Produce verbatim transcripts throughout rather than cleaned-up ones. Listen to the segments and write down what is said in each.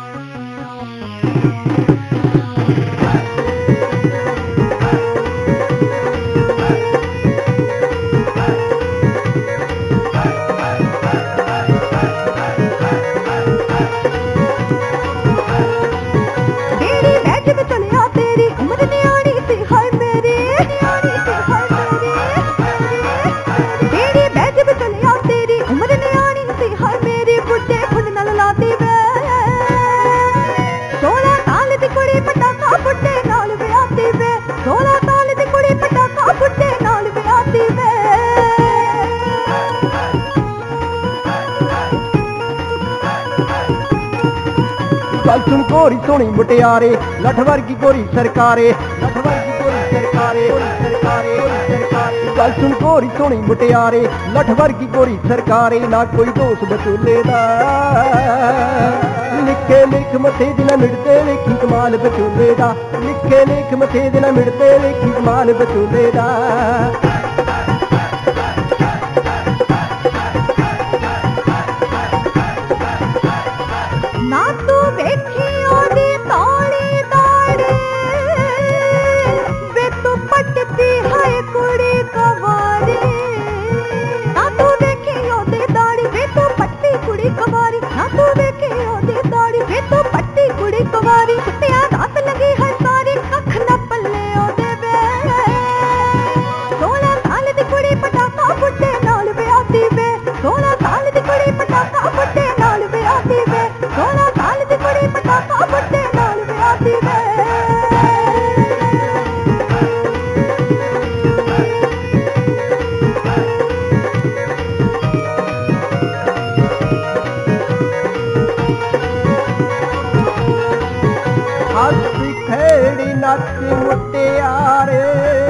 गल सुन गोरी सोनी मुटियारे लठ वर्गी गोरी सरकारे लठ वर्गी गोरी सरकारे सरकारे सरकारे गल सुन गोरी सोनी मुटियारे लठ वर्गी गोरी सरकारे ना कोई दोस्त बचोले दा लिखे लिख मथे दिन मिटते वेखी कमाल बचोले दा लिखे लिख मथे दिन मिटते वेखी कमाल बचोले दा ना तू वेखी ओदी ताड़ी दाड़े वे तू पटती है कुड़ी कवारी ना तू वेखी ओदी दाड़ी वे तू पटती कुड़ी कवारी ना तू वेखी ओदी दाड़ी वे तू पटती कुड़ी कवारी कुत्तियां दात लगी है सारी कख न पल्ले ओदे वे सोलह साल दी कुड़ी पटाका फुटे नाल ब्याहती वे सोलह साल दी कुड़ी पटाका फुटे नाल ब्याहती वे सोलह साल दी कुड़ी पटाका फुटे नाल ब्याहती वे हंसी खेड़ी नच मुटियारे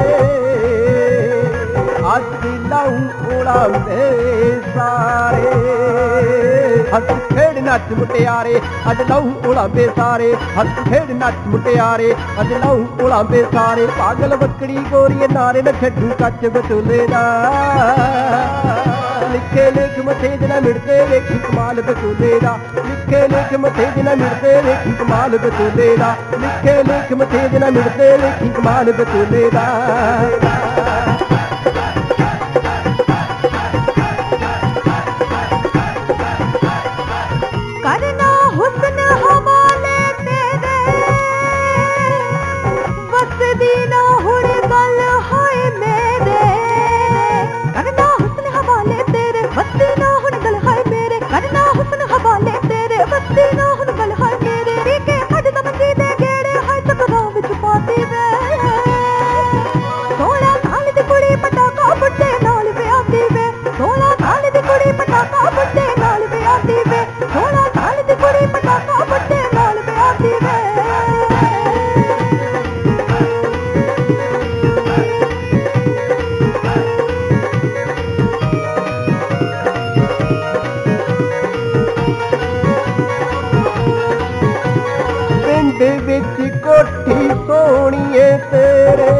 अज लहू उड़ांदे सारे हंस खेड़ नच मुटियारे अज लहू उड़ांदे सारे हंस खेड़ नच मुटियारे अज लहू उड़ांदे सारे पागल बकड़ी गोरी नारे न छड्डू कच बचोले दा लिखे लिख मथे दिन मिटते वेखी कमाल बचोले दा लिखे लिख मथे दिन मिटते वेखी कमाल बचोले दा लिखे लिख मथे दिन मिटते वेखी कमाल बचोले दा करना हुस्न हवाले तेरे वसदी ना हुण गल हाय मेरे करना हुस्न हवाले तेरे वसदी ना हुण गल हाय मेरे करना हुस्न हवाले तेरे वसदी ना हुण गल हाय मेरे रीके खड़ समझी दे गेड़े हाय चकरां विच पाती वे सोलह साल दी कुड़ी पटाका फुटे नाल ब्याहती वे सोलह साल दी कुड़ी पटाका फुटे नाल ब्याहती वे सोलह साल दी कुड़ी पटाका फुटे नाल ब्याहती वे पिंड विच कोठी सोहणीए तेरे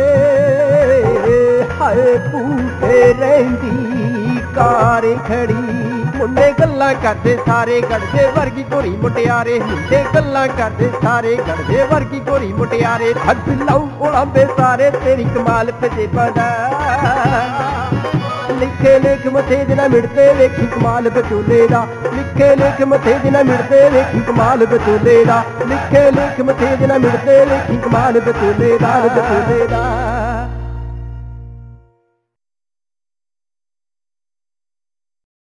हाय भूखे रहिंदी कार खड़ी मुंडे गल्लां करदे सारे गड़दे वर्गी गोरी मुटियारे मुंडे गल्लां करदे सारे गड़दे वर्गी गोरी मुटियारे हज लहू उड़ांदे सारे तेरी कमाल पे पदा लिखे लिख मथे दिन मिटते वेखी कमाल बचोले दा लिखे लिख मथे दिन मिटते वेखी कमाल बचोले दा लिखे लिख मथे दिन मिटते वेखी कमाल बचोले दा बचोले दा